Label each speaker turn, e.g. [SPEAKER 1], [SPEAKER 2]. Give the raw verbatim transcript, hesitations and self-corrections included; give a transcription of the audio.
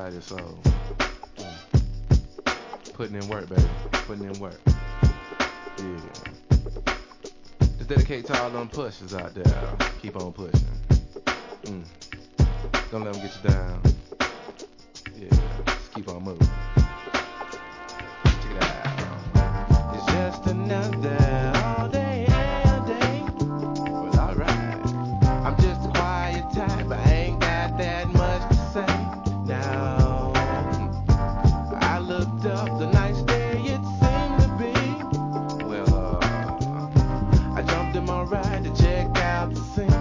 [SPEAKER 1] inside your soul. Mm. Putting in work, baby. Putting in work. Yeah. Just dedicate to all them pushers out there. Keep on pushing. Mm. Don't let them get you down. Yeah. Just keep on moving. Check it out. It's just another all day, all day. Well, alright. I'm just a quiet type. I ain't got that much to say. Now, I looked up the nice day it seemed to be. Well, uh, I jumped in my ride to check out the scene.